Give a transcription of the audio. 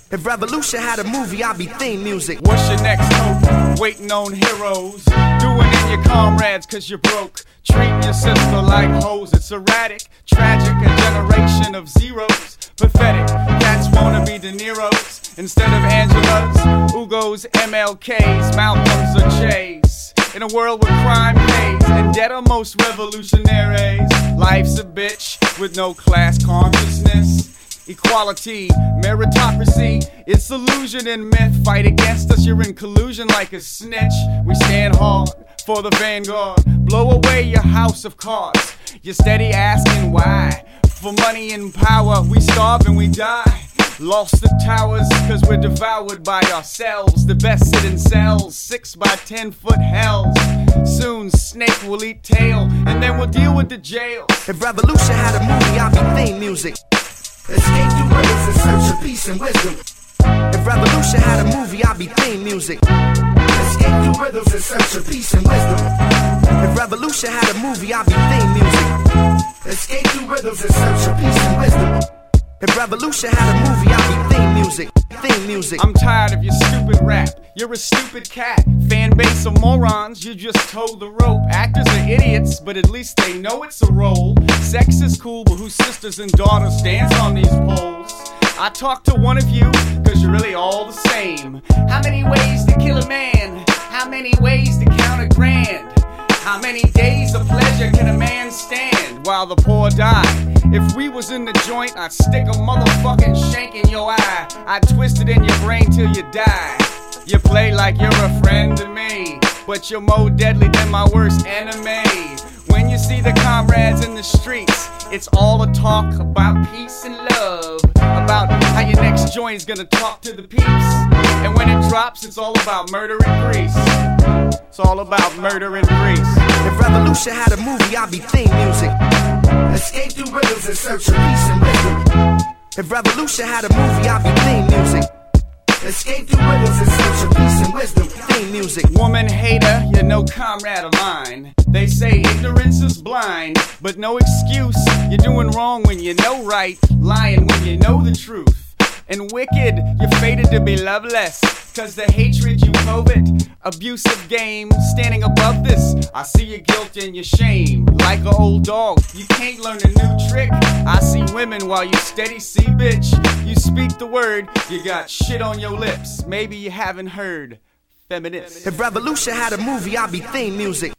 If Revolution had a movie, I'd be theme music. What's your next hope? Waiting on heroes. Doing in your comrades cause you're broke. Treating your sister like hoes. It's erratic, tragic, a generation of zeros. Pathetic, cats wanna be De Niro's instead of Angelas, Ugos, MLKs, Malcolms or J's. In a world where crime pays and debt are most revolutionaries. Life's a bitch with no class consciousness. Equality, meritocracy, it's illusion and myth. Fight against us, you're in collusion like a snitch. We stand hard for the vanguard. Blow away your house of cards. You're steady asking why. For money and power, we starve and we die. Lost the towers, cause we're devoured by ourselves. The best sit in cells, 6 by 10 foot hells. Soon snake will eat tail, and then we'll deal with the jails. If Revolution had a movie, I'd be theme music. Escape through rivers in search of peace and wisdom. If Revolution had a movie, I'd be theme music. Escape through rhythms in search of peace and wisdom. If Revolution had a movie, I'd be theme music. Escape through rhythms in search of peace and wisdom. If Revolution had a movie, I'd be theme music. Theme music. I'm tired of your stupid rap. You're a stupid cat. Fan base of morons, you just told the rope. Actors are idiots, but at least they know it's a role. Sex is cool, but whose sisters and daughters dance on these poles? I talked to one of you, cause you're really all the same. How many ways to kill a man? How many ways to count a grand? How many days of pleasure can a man stand while the poor die? If we was in the joint, I'd stick a motherfucking shank in your eye. I'd twist it in your brain till you die. You play like you're a friend to me, but you're more deadly than my worst enemy. When you see the comrades in the streets, it's all a talk about peace and love, about how your next joint is gonna talk to the peeps. And when it drops, it's all about murder and grease. It's all about murder and grease. If Revolution had a movie, I'd be theme music. Escape through rhythms in search of peace and wisdom. If Revolution had a movie, I'd be theme music. Escape through rhythms in search of peace and wisdom. Theme music. Woman hater, you're no comrade of mine. They say ignorance is blind, but no excuse. You're doing wrong when you know right, lying when you know the truth. And wicked, you're fated to be loveless, cause the hatred you covet, abusive game, standing above this. I see your guilt and your shame, like an old dog, you can't learn a new trick. I see women while you steady see bitch. You speak the word, you got shit on your lips. Maybe you haven't heard feminist. If Revolution had a movie, I'd be theme music.